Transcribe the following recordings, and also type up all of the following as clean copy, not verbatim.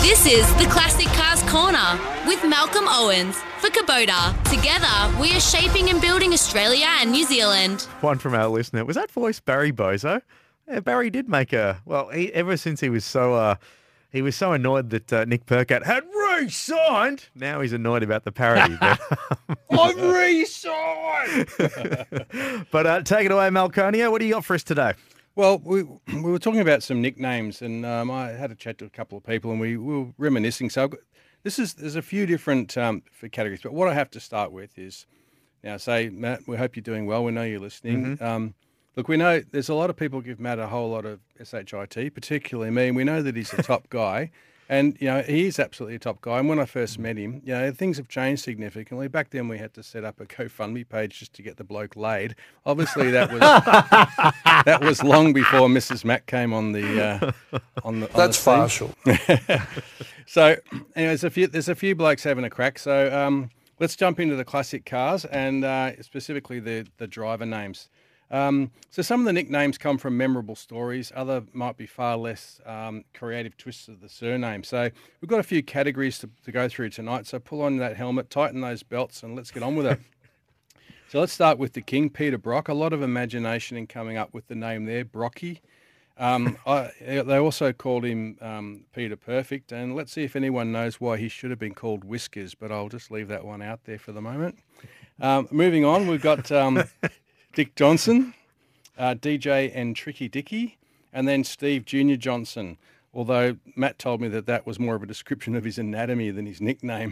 This is the Classic Cars Corner with Malcolm Owens for Kubota. Together, we are shaping and building Australia and New Zealand. One from our listener. Was that voice Barry Bozo? Yeah, Barry did make ever since he was so annoyed that Nick Percat had re-signed. Now he's annoyed about the parody. But, I've re-signed! but take it away, Malconia. What do you got for us today? Well, we were talking about some nicknames, and I had a chat to a couple of people, and we were reminiscing. So there's a few different for categories, but what I have to start with is, now say, Matt, we hope you're doing well. We know you're listening. Mm-hmm. Look, we know there's a lot of people give Matt a whole lot of SHIT, particularly me, and we know that he's a top guy. And, he is absolutely a top guy. And when I first met him, things have changed significantly. Back then we had to set up a GoFundMe page just to get the bloke laid. Obviously that was that was long before Mrs. Mac came on the That's partial. So, anyway, there's a few blokes having a crack. So let's jump into the classic cars and specifically the driver names. So some of the nicknames come from memorable stories. Other might be far less creative twists of the surname. So we've got a few categories to go through tonight. So pull on that helmet, tighten those belts, and let's get on with it. So let's start with the king, Peter Brock. A lot of imagination in coming up with the name there, Brocky. They also called him Peter Perfect. And let's see if anyone knows why he should have been called Whiskers, but I'll just leave that one out there for the moment. Moving on, we've got... Dick Johnson, DJ and Tricky Dicky, and then Steve Junior Johnson, although Matt told me that was more of a description of his anatomy than his nickname.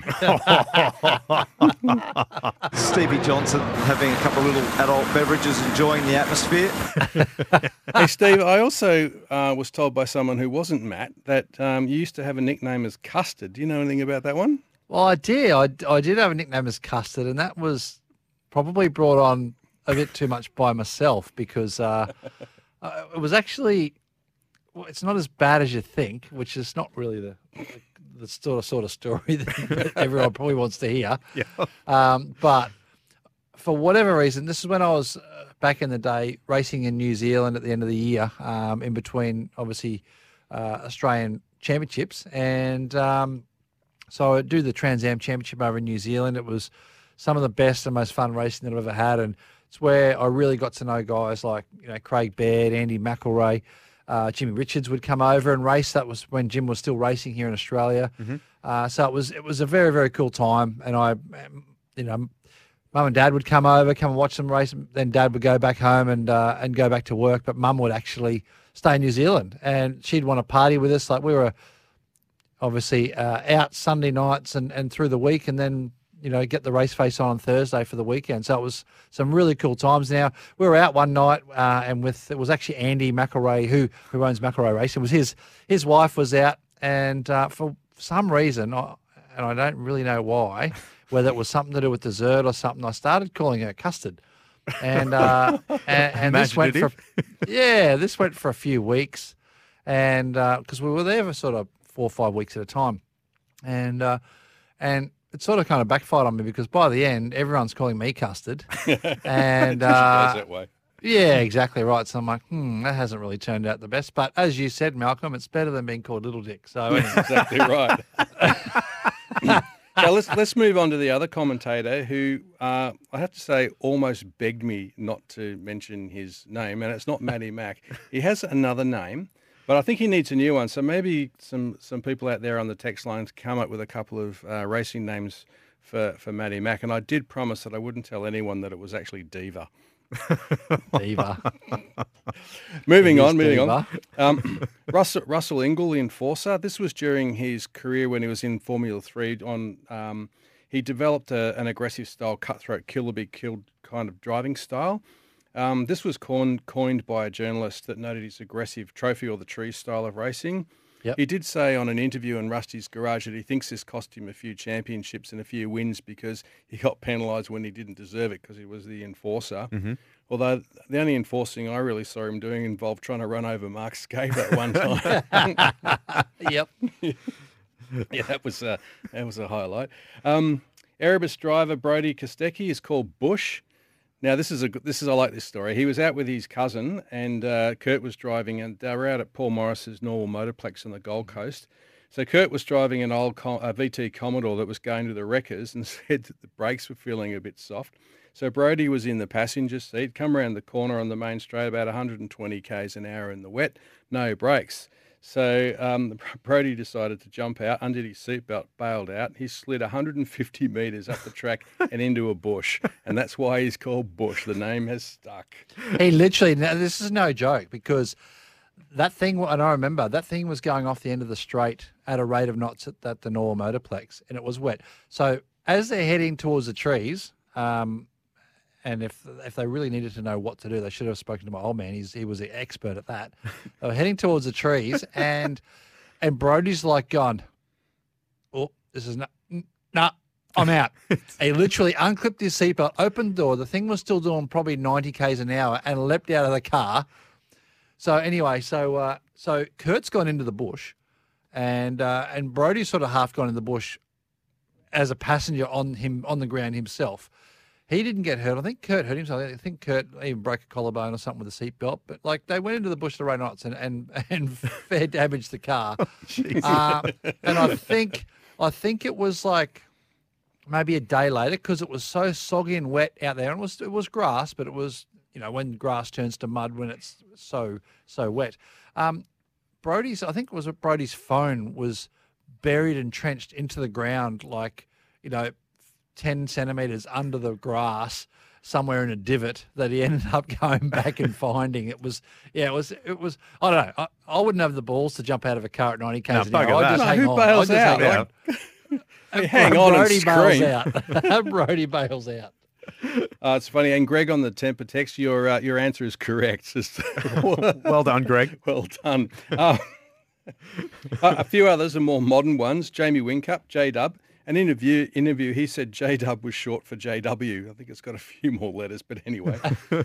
Stevie Johnson having a couple of little adult beverages, enjoying the atmosphere. Hey, Steve, I also was told by someone who wasn't Matt that you used to have a nickname as Custard. Do you know anything about that one? Well, I did. I did have a nickname as Custard, and that was probably brought on a bit too much by myself because it was actually, it's not as bad as you think, which is not really the sort of story that everyone probably wants to hear. Yeah. But for whatever reason, this is when I was back in the day racing in New Zealand at the end of the year, in between obviously Australian championships, and so I do the Trans Am Championship over in New Zealand. It was some of the best and most fun racing that I've ever had, and it's where I really got to know guys like Craig Baird, Andy McElroy, Jimmy Richards would come over and race. That was when Jim was still racing here in Australia. Mm-hmm. So it was a very, very cool time. And Mum and Dad would come and watch them race. Then Dad would go back home and go back to work. But Mum would actually stay in New Zealand, and she'd want to party with us. Like we were obviously out Sunday nights and through the week, and then get the race face on Thursday for the weekend. So it was some really cool times. Now, we were out one night and it was actually Andy McElroy, who owns McElroy Racing. It was his wife was out, and for some reason, and I don't really know why, whether it was something to do with dessert or something, I started calling her Custard. And this went for a few weeks, and because we were there for sort of 4 or 5 weeks at a time, and it sort of kind of backfired on me because by the end, everyone's calling me Custard. And that way. Yeah, exactly right. So I'm like, that hasn't really turned out the best. But as you said, Malcolm, it's better than being called Little Dick. So anyway. Exactly right. So let's move on to the other commentator who I have to say almost begged me not to mention his name, and it's not Matty Mack. He has another name, but I think he needs a new one. So maybe some people out there on the text lines come up with a couple of racing names for Matty Mack. And I did promise that I wouldn't tell anyone that it was actually Diva. Diva. Moving on. Russell Ingall, the enforcer. This was during his career when he was in Formula 3. He developed an aggressive style, cutthroat, kill or be killed kind of driving style. This was coined by a journalist that noted his aggressive trophy or the tree style of racing. Yep. He did say on an interview in Rusty's Garage that he thinks this cost him a few championships and a few wins because he got penalised when he didn't deserve it because he was the enforcer. Mm-hmm. Although the only enforcing I really saw him doing involved trying to run over Mark Skaife at one time. Yep. Yeah, that was a highlight. Erebus driver Brody Kostecki is called Bush. Now I like this story. He was out with his cousin and Kurt was driving, and they were out at Paul Morris's Normal Motorplex on the Gold Coast. So Kurt was driving an old VT Commodore that was going to the wreckers and said that the brakes were feeling a bit soft. So Brody was in the passenger seat, come around the corner on the main straight, about 120 k's an hour in the wet, no brakes. So Brody decided to jump out, undid his seatbelt, bailed out. He slid 150 metres up the track and into a bush. And that's why he's called Bush. The name has stuck. He literally, now this is no joke, because that thing, and I remember, that thing was going off the end of the straight at a rate of knots at the Norwell Motorplex, and it was wet. So as they're heading towards the trees, and if they really needed to know what to do, they should have spoken to my old man. He was the expert at that. They were heading towards the trees, and Brody's like gone, oh, this is nah, I'm out. He literally unclipped his seatbelt, opened the door. The thing was still doing probably 90 k's an hour, and leapt out of the car. So anyway, so Kurt's gone into the bush, and Brody's sort of half gone in the bush as a passenger on the ground himself. He didn't get hurt. I think Kurt hurt himself. I think Kurt even broke a collarbone or something with a seatbelt. But like they went into the bush the right knots and fair damaged the car. And I think it was like maybe a day later, because it was so soggy and wet out there, and it was grass, but it was, you know, when grass turns to mud when it's so wet. Brody's phone was buried and trenched into the ground, like, you know, 10 centimetres under the grass somewhere in a divot that he ended up going back and finding. It was, I don't know. I wouldn't have the balls to jump out of a car at 90 k's an hour. I'd just hang on. Bails out? Hang on and Brody scream. bails out. Brody bails out. It's funny. And Greg on the temper text, your answer is correct. Well done, Greg. Well done. A few others are more modern ones. Jamie Whincup, J-Dub. An interview, he said J-Dub was short for JW. I think it's got a few more letters, but anyway.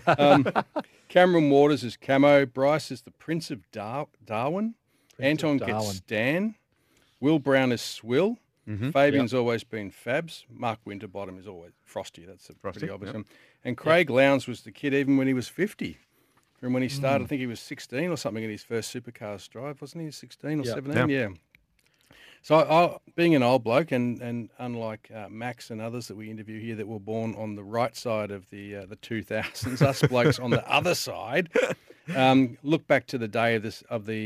Cameron Waters is Camo. Bryce is the Prince of Darwin. Anton gets Stan. Will Brown is Swill. Mm-hmm. Fabian's always been Fabs. Mark Winterbottom is always Frosty. That's a pretty obvious one. And Craig Lowndes was the kid even when he was 50. From when he started, I think he was 16 or something in his first supercars drive, wasn't he? 16 or 17? Yeah. So being an old bloke, and unlike Max and others that we interview here that were born on the right side of the 2000s, us blokes on the other side, look back to the day of the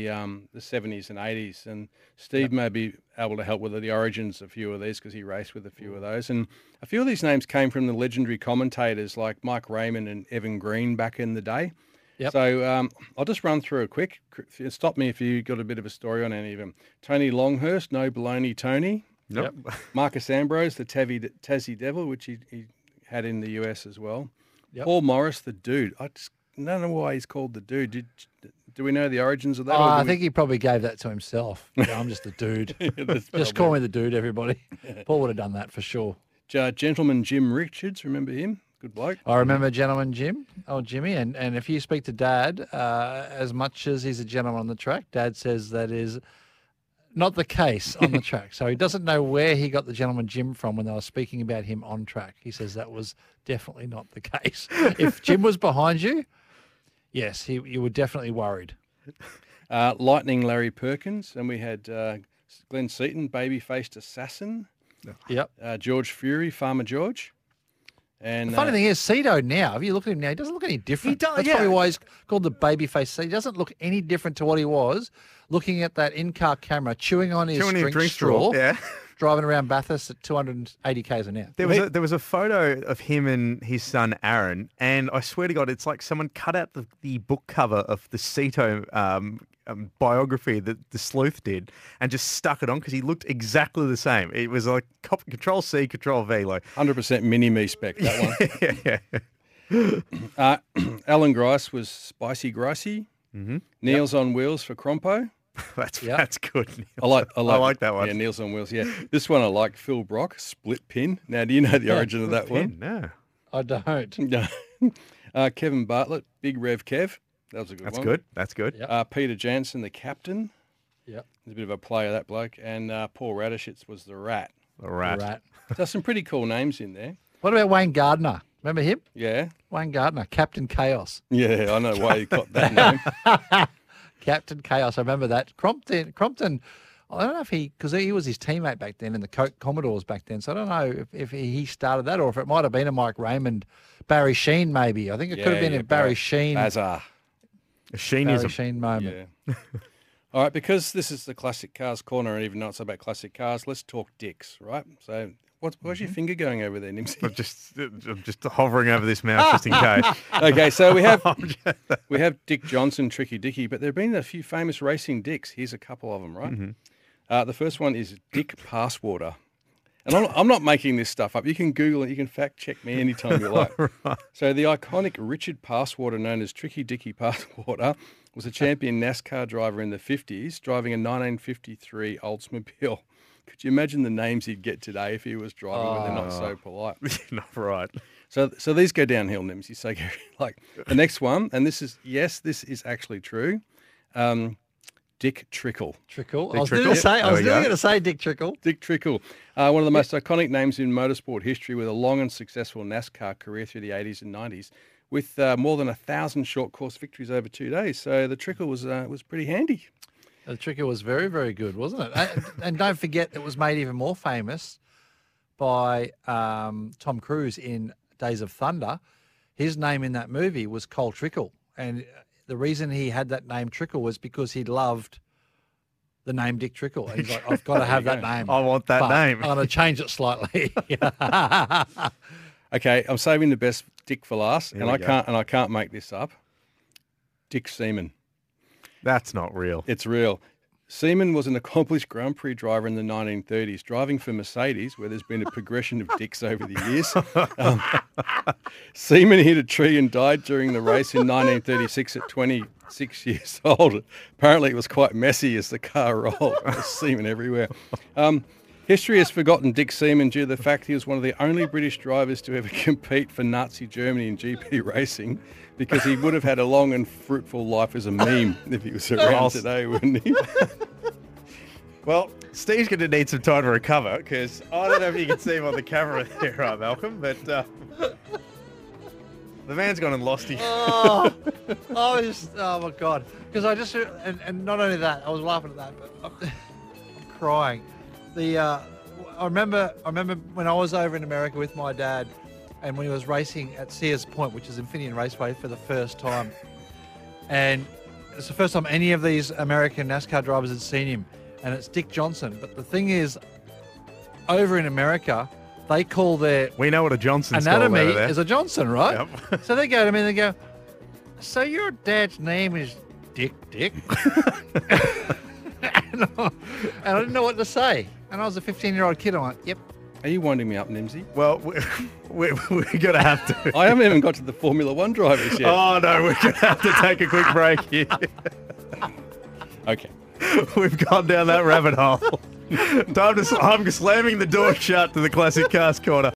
70s and 80s, and Steve may be able to help with the origins of a few of these because he raced with a few of those. And a few of these names came from the legendary commentators like Mike Raymond and Evan Green back in the day. Yep. So I'll just run through a quick. Stop me if you got a bit of a story on any of them. Tony Longhurst, no baloney Tony. Nope. Yep. Marcus Ambrose, the Tassie Devil, which he had in the US as well. Yep. Paul Morris, the Dude. I just don't know why he's called the Dude. Do we know the origins of that? I think he probably gave that to himself. Yeah, I'm just the Dude. Just call me the Dude, everybody. Paul would have done that for sure. Gentleman Jim Richards, remember him? Good bloke. I remember Gentleman Jim, Jimmy, and if you speak to Dad, as much as he's a gentleman on the track, Dad says that is not the case on the track. So he doesn't know where he got the Gentleman Jim from when they were speaking about him on track. He says that was definitely not the case. If Jim was behind you, yes, you were definitely worried. Lightning Larry Perkins, and we had Glenn Seaton, baby-faced assassin. Yep. George Fury, Farmer George. And the funny thing is, Cedo now, if you look at him now, he doesn't look any different. That's probably why he's called the babyface. He doesn't look any different to what he was looking at that in-car camera, chewing on his drink straw, driving around Bathurst at 280 k's an hour. There was a photo of him and his son Aaron, and I swear to God, it's like someone cut out the book cover of the Ceto biography that the sleuth did and just stuck it on because he looked exactly the same. It was like Control C, Control V, like 100% mini-me spec, that one. Alan Grice was Spicy Gricey. Mm-hmm. Neil's on Wheels for Crompo. That's good. I like that one. Yeah, Neil's on Wheels. Yeah, this one I like. Phil Brock, Split Pin. Now, do you know the origin of that one? No, I don't. No. Kevin Bartlett, Big Rev Kev. That was a good one. That's good. Yep. Peter Jansen, the Captain. Yep. He's a bit of a player, that bloke. And Paul Radishitz was the Rat. The Rat. There's some pretty cool names in there. What about Wayne Gardner? Remember him? Yeah. Wayne Gardner, Captain Chaos. Yeah, I know why you got that name. Captain Chaos, I remember that. Crompton, I don't know if because he was his teammate back then in the Commodores back then. So I don't know if he started that or if it might have been a Mike Raymond, Barry Sheen maybe. I think it could have been a Barry Sheen. Bazar. Sheenism. Sheen moment. Yeah. All right, because this is the Classic Cars Corner, and even though it's about classic cars, let's talk dicks, right? So, what's your finger going over there, Nimsy? I'm just hovering over this mouse just in case. Okay, so we have Dick Johnson, Tricky Dicky, but there have been a few famous racing dicks. Here's a couple of them, right? Mm-hmm. The first one is Dick Passwater. And I'm not making this stuff up. You can Google it. You can fact check me anytime you like. Right. So the iconic Richard Passwater, known as Tricky Dicky Passwater, was a champion NASCAR driver in the 50s, driving a 1953 Oldsmobile. Could you imagine the names he'd get today if he was driving where they're not so polite? Not right. So these go downhill, Nims. You say, like, the next one, and this is actually true. Dick Trickle. Trickle. Dick I was Trickle? going to say Dick Trickle. Dick Trickle. One of the most iconic names in motorsport history, with a long and successful NASCAR career through the 80s and 90s, with more than 1,000 short course victories over 2 days. So the Trickle was pretty handy. The Trickle was very, very good, wasn't it? And don't forget, it was made even more famous by Tom Cruise in Days of Thunder. His name in that movie was Cole Trickle. And the reason he had that name Trickle was because he loved the name Dick Trickle. And he's like, I've got to have that name. I want that name. I'm going to change it slightly. Okay, I'm saving the best Dick for last, and I can't make this up. Dick Seaman. That's not real. It's real. Seaman was an accomplished Grand Prix driver in the 1930s, driving for Mercedes, where there's been a progression of dicks over the years. Seaman hit a tree and died during the race in 1936 at 26 years old. Apparently, it was quite messy as the car rolled. There's semen everywhere. History has forgotten Dick Seaman due to the fact he was one of the only British drivers to ever compete for Nazi Germany in GP racing, because he would have had a long and fruitful life as a meme if he was around today, wouldn't he? Well, Steve's going to need some time to recover, because I don't know if you can see him on the camera there, Malcolm, but the man's gone and lost his... oh my God. Because I just, and not only that, I was laughing at that, but I'm crying. I remember when I was over in America with my dad, and when he was racing at Sears Point, which is Infineon Raceway, for the first time. And it's the first time any of these American NASCAR drivers had seen him. And it's Dick Johnson. But the thing is, over in America, they call their... We know what a Johnson's anatomy called over there. is a Johnson, right? Yep. So they go to me and they go, so your dad's name is Dick? And I didn't know what to say. And I was a 15-year-old kid. I'm like, yep. Are you winding me up, Nimsy? Well, we're going to have to. I haven't even got to the Formula One drivers yet. Oh, no, we're going to have to take a quick break here. Okay. We've gone down that rabbit hole. I'm slamming the door shut to the Classic Cars Corner.